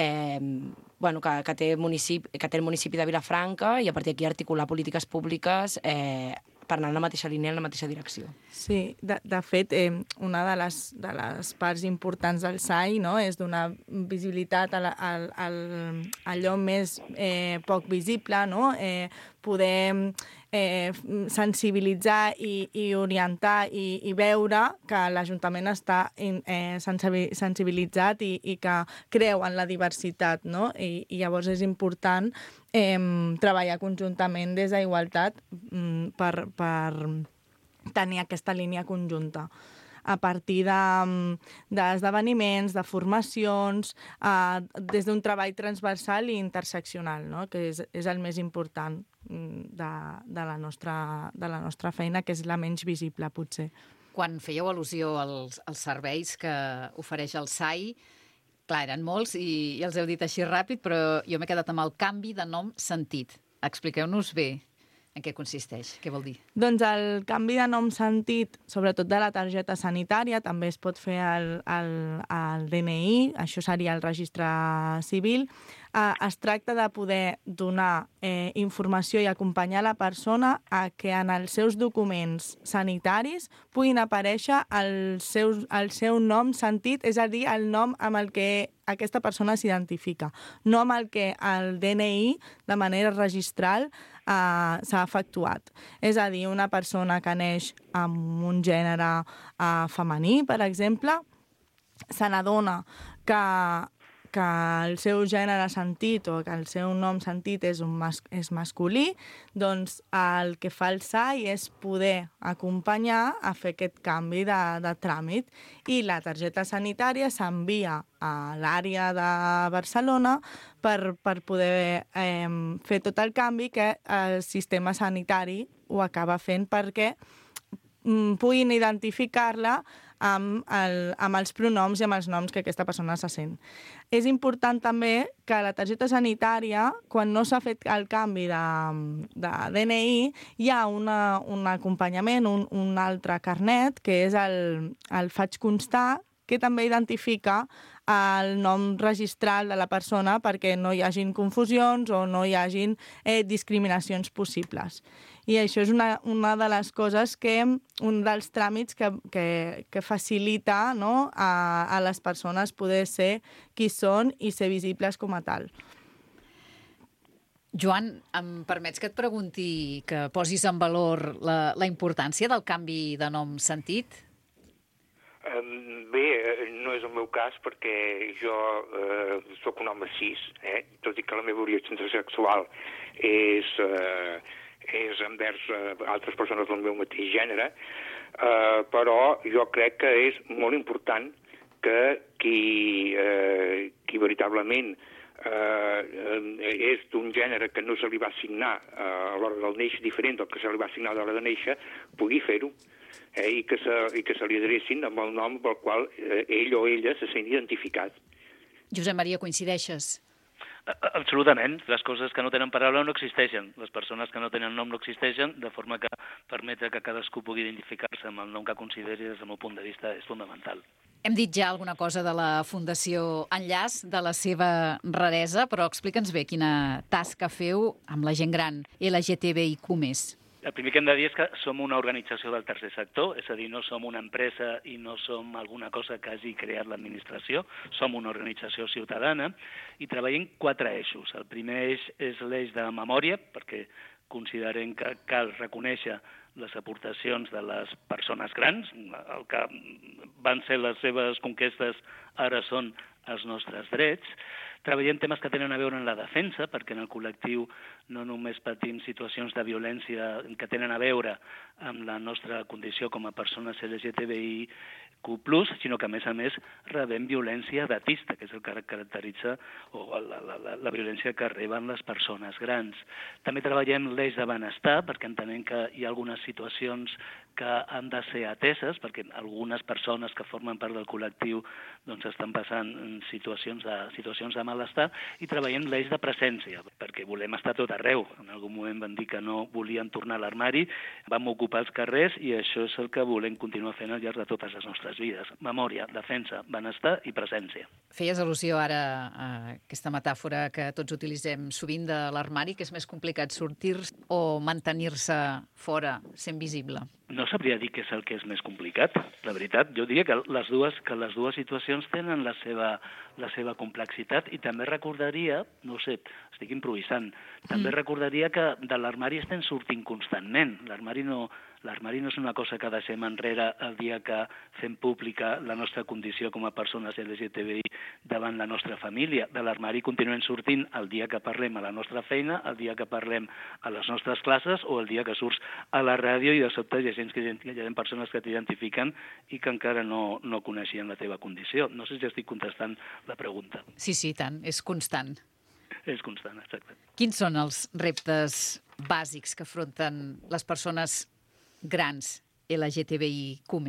que té el municipi de Vilafranca i a partir d'aquí articular polítiques públiques per anar en la mateixa línia, en la mateixa direcció. Sí, de fet, una de les parts importants del SAI, no, és donar visibilitat a allò més poc visible, no? Poder sensibilitzar i orientar i veure que l'Ajuntament està sensibilitzat i que creu en la diversitat, no? I llavors és important treballar conjuntament des d'Igualtat per tenir aquesta línia conjunta a partir d'esdeveniments, de formacions, des d'un treball transversal i interseccional, no? Que és el més important de la nostra feina, que és la menys visible, potser. Quan fèieu al·lusió als serveis que ofereix el SAI, clar, eren molts i els heu dit així ràpid, però jo m'he quedat amb el canvi de nom sentit. Expliqueu-nos bé en què consisteix, què vol dir? Doncs el canvi de nom sentit, sobretot de la targeta sanitària, també es pot fer al DNI, això seria el registre civil. Es tracta de poder donar informació i acompanyar la persona a que en els seus documents sanitaris puguin aparèixer el seu nom sentit, és a dir, el nom amb el que aquesta persona s'identifica, no amb el que el DNI, de manera registral, s'ha efectuat. És a dir, una persona que neix amb un gènere femení, per exemple, se n'adona que el seu gènere sentit o que el seu nom sentit és masculí, doncs el que fa el SAI és poder acompanyar a fer aquest canvi de tràmit i la targeta sanitària s'envia a l'àrea de Barcelona per poder fer tot el canvi que el sistema sanitari ho acaba fent perquè puguin identificar-la amb els pronoms i amb els noms que aquesta persona se sent. És important també que la targeta sanitària, quan no s'ha fet el canvi de DNI, hi ha un acompanyament, un altre carnet, que és el faig constar, que també identifica el nom registral de la persona perquè no hi hagin confusions o no hi hagin discriminacions possibles. I això és una de les coses un dels tràmits que facilita, no, a les persones poder ser qui són i ser visibles com a tal. Joan, em permets que et pregunti, que posis en valor la importància del canvi de nom sentit? Bé, no és el meu cas perquè jo sóc un home cis, tot i que la meva orientació sexual és envers altres persones del meu mateix gènere, però jo crec que és molt important que qui veritablement és d'un gènere que no se li va assignar a l'hora del néixer diferent del que se li va assignar a l'hora de néixer, pugui fer-ho i que se li adrecin amb el nom pel qual ell o ella se sent identificat. Josep Maria, coincideixes? Absolutament. Les coses que no tenen paraula no existeixen. Les persones que no tenen nom no existeixen, de forma que permetre que cadascú pugui identificar-se amb el nom que consideri, des del meu punt de vista, és fundamental. Hem dit ja alguna cosa de la Fundació Enllaç, de la seva raresa, però explica'ns bé quina tasca feu amb la gent gran LGTBIQ+. El primer que hem de dir és que som una organització del tercer sector, és a dir, no som una empresa i no som alguna cosa que hagi creat l'administració, som una organització ciutadana i treballem 4 eixos. El primer eix és l'eix de memòria, perquè considerem que cal reconèixer les aportacions de les persones grans, el que van ser les seves conquestes ara són els nostres drets. Treballem temes que tenen a veure amb la defensa, perquè en el col·lectiu no només patim situacions de violència que tenen a veure amb la nostra condició com a persones LGTBIQ+, sinó que, a més, rebem violència datista, que és el que caracteritza la violència que reben les persones grans. També treballem l'eix de benestar, perquè entenem que hi ha algunes situacions que han de ser ateses, perquè algunes persones que formen part del col·lectiu estan passant situacions de malestar, i treballem l'eix de presència, perquè volem estar tot arreu. En algun moment van dir que no volien tornar a l'armari, vam ocupar els carrers i això és el que volem continuar fent al llarg de totes les nostres vides. Memòria, defensa, benestar i presència. Feies al·lusió ara a aquesta metàfora que tots utilitzem sovint de l'armari, que és més complicat sortir o mantenir-se fora, sent visible. No sabria dir què és el que és més complicat, la veritat. Jo diria que les dues situacions tenen la seva complexitat i també recordaria, no sé, estic improvisant, també recordaria que de l'armari estem sortint constantment. L'armari no és una cosa que deixem enrere el dia que fem pública la nostra condició com a persones LGTBI davant la nostra família. De l'armari continuem sortint el dia que parlem a la nostra feina, el dia que parlem a les nostres classes o el dia que surts a la ràdio i de sobte hi ha persones que t'identifiquen i que encara no coneixien la teva condició. No sé si estic contestant la pregunta. Sí, tant, és constant. És constant, exacte. Quins són els reptes bàsics que afronten les persones grans LGTBIQ+.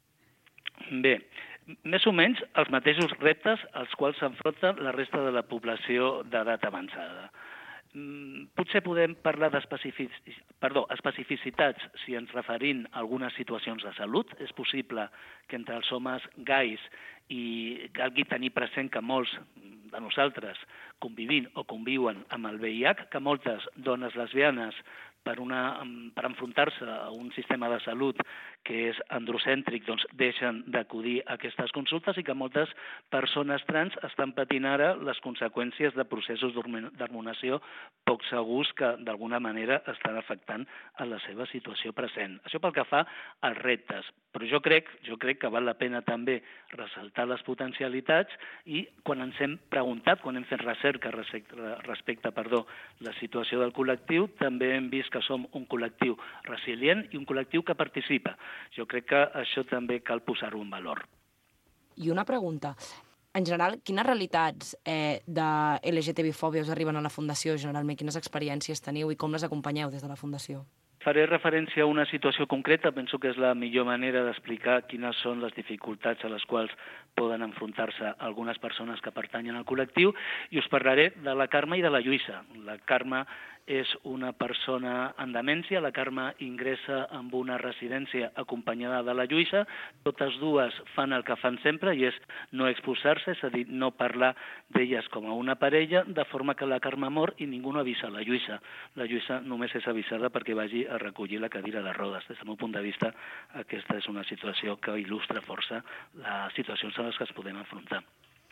Bé, més o menys els mateixos reptes als quals s'enfronta la resta de la població d'edat avançada. Potser podem parlar especificitats si ens referim a algunes situacions de salut. És possible que entre els homes gais i calgui tenir present que molts de nosaltres convivim o conviuen amb el VIH, que moltes dones lesbianes per enfrontar-se a un sistema de salut que és androcèntric, deixen d'acudir a aquestes consultes i que moltes persones trans estan patint ara les conseqüències de processos d'hormonació poc segurs que d'alguna manera estan afectant a la seva situació present. Això pel que fa als reptes. Però jo crec que val la pena també ressaltar les potencialitats i quan ens hem preguntat, quan hem fet recerca respecte a la situació del col·lectiu, també hem vist que som un col·lectiu resilient i un col·lectiu que participa. Jo crec que això també cal posar-ho en valor. I una pregunta. En general, quines realitats de LGTBI-fòbia us arriben a la Fundació generalment? Quines experiències teniu i com les acompanyeu des de la Fundació? Faré referència a una situació concreta, penso que és la millor manera d'explicar quines són les dificultats a les quals poden enfrontar-se algunes persones que pertanyen al col·lectiu, i us parlaré de la Carme i de la Lluïsa. La Carme és una persona en demència, la Carme ingressa en una residència acompanyada de la Lluïsa, totes dues fan el que fan sempre i és no exposar-se, és a dir, no parlar d'elles com a una parella, de forma que la Carme mor i ningú no avisa la Lluïsa. La Lluïsa només és avisada perquè vagi a recollir la cadira de rodes. Des del meu punt de vista, aquesta és una situació que il·lustra força les situacions a les que es podem enfrontar.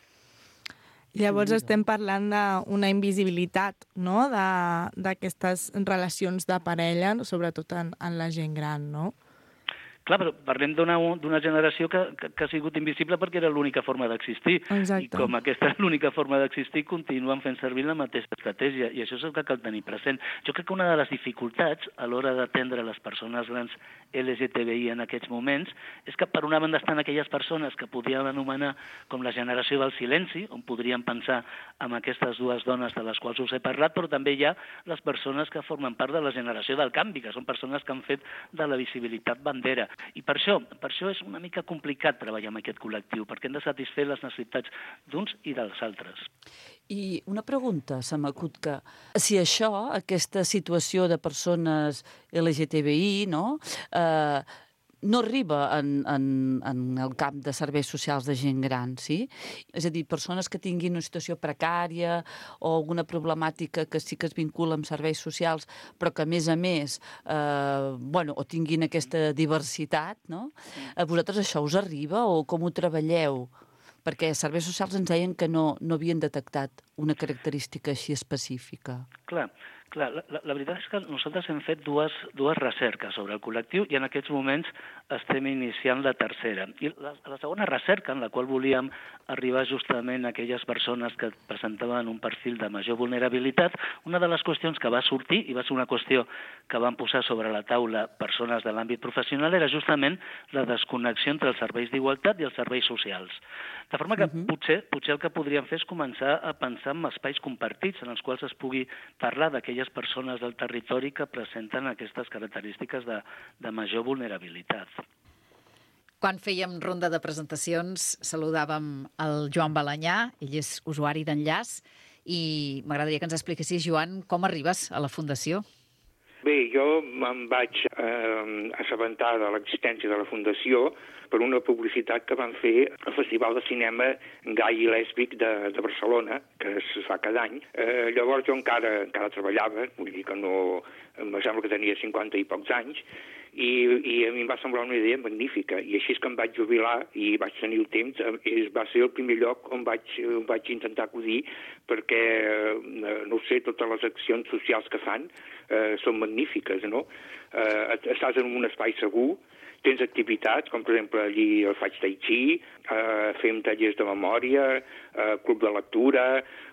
Llavors estem parlant d'una invisibilitat, no?, d'aquestes relacions de parella, sobretot en la gent gran, no? Clar, però parlem d'una generació que ha sigut invisible perquè era l'única forma d'existir. Exacte. I com aquesta és l'única forma d'existir, continuen fent servir la mateixa estratègia, i això és el que cal tenir present. Jo crec que una de les dificultats a l'hora d'atendre les persones grans LGTBI en aquests moments és que, per una banda, estan aquelles persones que podríem anomenar com la generació del silenci, on podríem pensar en aquestes dues dones de les quals us he parlat, però també hi ha les persones que formen part de la generació del canvi, que són persones que han fet de la visibilitat bandera. I per això és una mica complicat treballar amb aquest col·lectiu, perquè hem de satisfer les necessitats d'uns i dels altres. I una pregunta, se m'acut que si aquesta situació de persones LGTBI, no?, no arriba en el camp de serveis socials de gent gran, sí? És a dir, persones que tinguin una situació precària o alguna problemàtica que sí que es vincula amb serveis socials, però que, a més, o tinguin aquesta diversitat, no? A vosaltres això us arriba o com ho treballeu? Perquè els serveis socials ens deien que no havien detectat una característica així específica. Clar, la veritat és que nosaltres hem fet dues recerques sobre el col·lectiu i en aquests moments estem iniciant la tercera. I la segona recerca, en la qual volíem arribar justament a aquelles persones que presentaven un perfil de major vulnerabilitat, una de les qüestions que va sortir, i va ser una qüestió que van posar sobre la taula persones de l'àmbit professional, era justament la desconnexió entre els serveis d'igualtat i els serveis socials. De forma que potser el que podríem fer és començar a pensar en espais compartits en els quals es pugui parlar d'aquelles persones del territori que presenten aquestes característiques de major vulnerabilitat. Quan fèiem ronda de presentacions saludàvem el Joan Balanyà, ell és usuari d'Enllaç, i m'agradaria que ens expliquessis, Joan, com arribes a la Fundació. Bé, jo em vaig assabentar de l'existència de la Fundació per una publicitat que van fer al Festival de Cinema Gai i Lèsbic de Barcelona, que es fa cada any. Llavors jo encara treballava, vull dir que no... Em sembla que tenia 50 i pocs anys, i a mi em va semblar una idea magnífica. I així és que em vaig jubilar i vaig tenir el temps. Va ser el primer lloc on vaig intentar acudir perquè, no ho sé, totes les accions socials que fan són magnífiques, no? Estàs en un espai segur, tens activitats, com per exemple allí faig tai chi, fem tallers de memòria, club de lectura,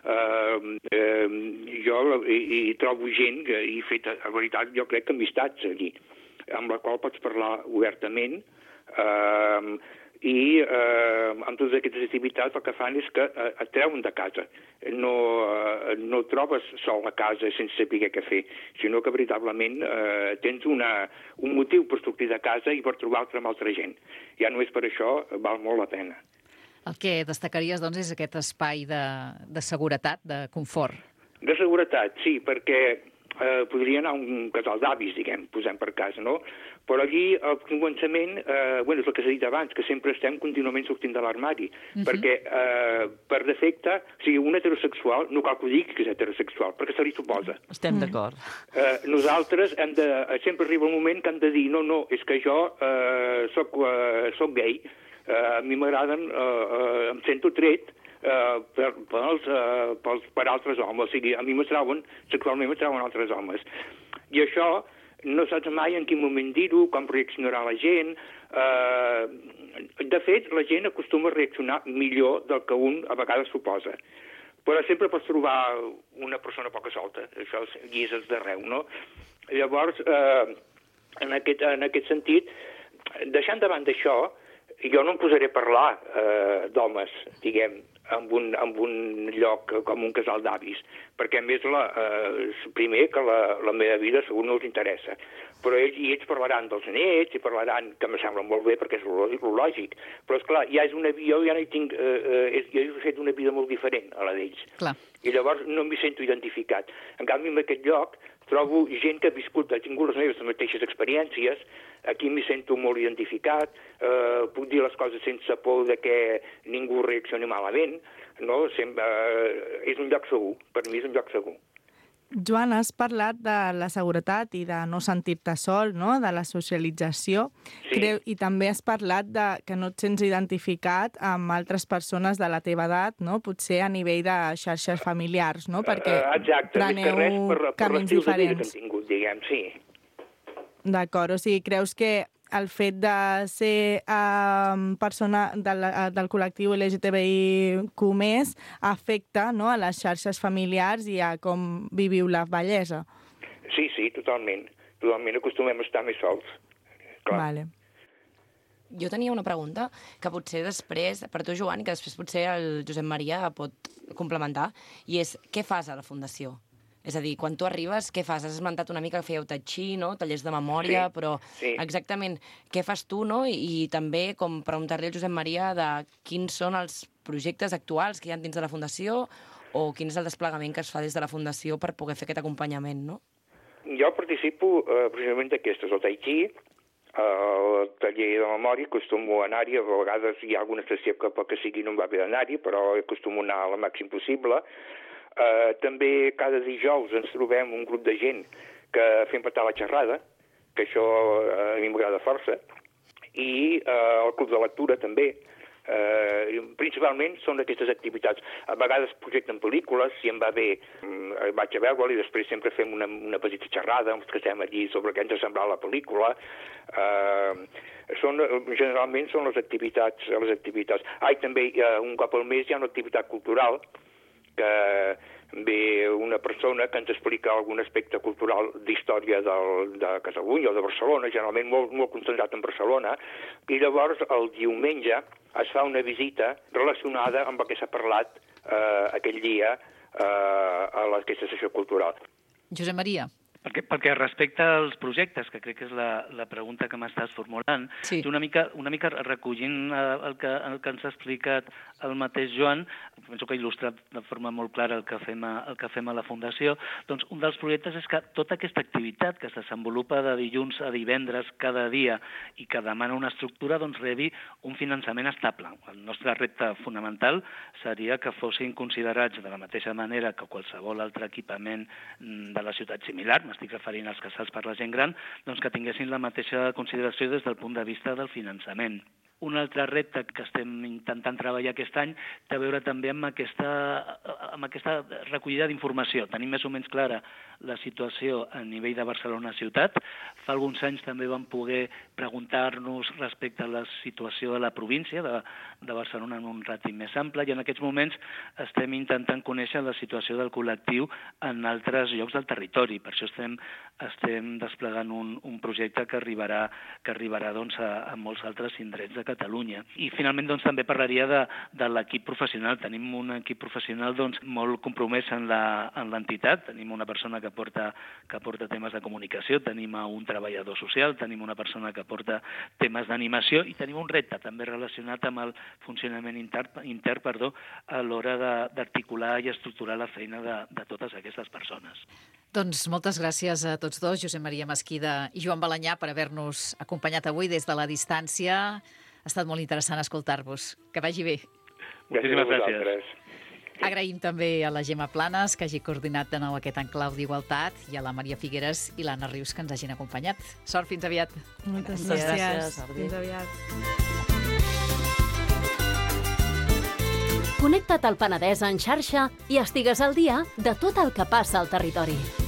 jo hi trobo gent que he fet, en veritat, jo crec que amistats allí, amb la qual pots parlar obertament, i amb totes aquestes activitats el que fan és que et treuen de casa. No trobes sol a casa sense saber què fer, sinó que veritablement tens un motiu per sortir de casa i per trobar-te amb altra gent. Ja no és per això, val molt la pena. El que destacaries, doncs, és aquest espai de seguretat, de confort. De seguretat, sí, perquè podria anar un casal d'avis, diguem, posem per cas, no? Però allí, al començament, és el que s'ha dit abans, que sempre estem contínuament sortint de l'armari, perquè per defecte, o sigui, un heterosexual no cal que ho digui que és heterosexual, perquè se li suposa. Estem d'acord. Nosaltres sempre arriba el moment que hem de dir no, és que jo soc gay, a mi m'agraden, em sento tret, per altres homes, o sigui, a mi sexualment m'atrauen altres homes. I això no saps mai en quin moment dir-ho, com reaccionarà la gent. De fet, la gent acostuma a reaccionar millor del que un a vegades suposa. Però sempre pots trobar una persona poca solta, això guises d'arreu, no? Llavors, en aquest sentit, deixant davant d'això, jo no em posaré a parlar d'homes, diguem, en un lloc com un casal d'avis, perquè a més primer que la meva vida segur no els interessa, però ells parlaran dels nets i parlaran, que em sembla molt bé perquè és lògic, però esclar, ja és una vida, jo ja no hi tinc, jo he fet una vida molt diferent a la d'ells, i llavors no m'hi sento identificat. En canvi, en aquest lloc trobo gent que ha tingut les meves mateixes experiències, aquí m'hi sento molt identificat, puc dir les coses sense por de que ningú reaccioni malament, no? És un lloc segur, per mi és un lloc segur. Joan, has parlat de la seguretat i de no sentir-te sol, no? De la socialització, sí. I també has parlat de que no et sents identificat amb altres persones de la teva edat, no? Potser a nivell de xarxes familiars, no? Perquè preneu camins diferents. Que hem tingut, diguem, sí. D'acord, o sigui, creus que el fet de ser persona del col·lectiu LGTBIQ+, afecta, no, a les xarxes familiars i a com viviu la vellesa? Sí, totalment. Totalment acostumem a estar més sols. Clar. Vale. Jo tenia una pregunta que potser després, per tu, Joan, i que després potser el Josep Maria pot complementar, i és què fas a la Fundació? És a dir, quan tu arribes, què fas? Has esmentat una mica que fèieu tai chi, no? Tallers de memòria, sí, però exactament què fas tu, no? I també com preguntar-li al Josep Maria de quins són els projectes actuals que hi ha dins de la Fundació o quin és el desplegament que es fa des de la Fundació per poder fer aquest acompanyament, no? Jo participo precisament d'aquestes, el tai chi, al taller de memòria, acostumo a anar-hi, a vegades hi ha alguna sessió que pel que sigui no em va bé d'anar-hi, però acostumo a anar al màxim possible. També cada dijous ens trobem un grup de gent que fem petar la xerrada, que això a mi m'agrada força, i el club de lectura també. Principalment són aquestes activitats. A vegades projecten pel·lícules, si em va bé vaig a veure-la i després sempre fem una petita xerrada, ens quedem allí sobre què ens ha semblat la pel·lícula. Generalment són les activitats. I també un cop al mes hi ha una activitat cultural que ve una persona que ens explica algun aspecte cultural d'història de Catalunya o de Barcelona, generalment molt concentrat en Barcelona, i llavors el diumenge es fa una visita relacionada amb el que s'ha parlat aquell dia a aquesta sessió cultural. Josep Maria. Perquè respecte als projectes, que crec que és la pregunta que m'estàs formulant, sí. una mica recollint el que ens ha explicat el mateix Joan, penso que ha il·lustrat de forma molt clara el que fem a la Fundació, doncs un dels projectes és que tota aquesta activitat que es desenvolupa de dilluns a divendres cada dia i que demana una estructura, doncs rebi un finançament estable. El nostre repte fonamental seria que fossin considerats de la mateixa manera que qualsevol altre equipament de la ciutat similar, m'estic referint als casals per la gent gran, doncs que tinguessin la mateixa consideració des del punt de vista del finançament. Un altre repte que estem intentant treballar aquest any té a veure també amb aquesta recollida d'informació. Tenim més o menys clara la situació a nivell de Barcelona ciutat. Fa alguns anys també vam poder preguntar-nos respecte a la situació de la província de Barcelona en un ràting més ample i en aquests moments estem intentant conèixer la situació del col·lectiu en altres llocs del territori. Per això estem desplegant un projecte que arribarà doncs, a molts altres indrets de Catalunya. I finalment doncs, també parlaria de l'equip professional. Tenim un equip professional doncs, molt compromès en l'entitat. Tenim una persona que porta temes de comunicació, tenim un treballador social, tenim una persona que porta temes d'animació i tenim un repte també relacionat amb el funcionament intern a l'hora d'articular i estructurar la feina de totes aquestes persones. Doncs moltes gràcies a tots dos, Josep Maria Mesquida i Joan Balanyà, per haver-nos acompanyat avui des de la distància. Ha estat molt interessant escoltar-vos. Que vagi bé. Moltíssimes gràcies. Agraïm també a la Gemma Planes, que hagi coordinat de nou aquest enclau d'igualtat, i a la Maria Figueres i l'Anna Rius, que ens hagin acompanyat. Sort, fins aviat. Moltes gràcies. Fins aviat. Connecta't al Penedès en xarxa i estigues al dia de tot el que passa al territori.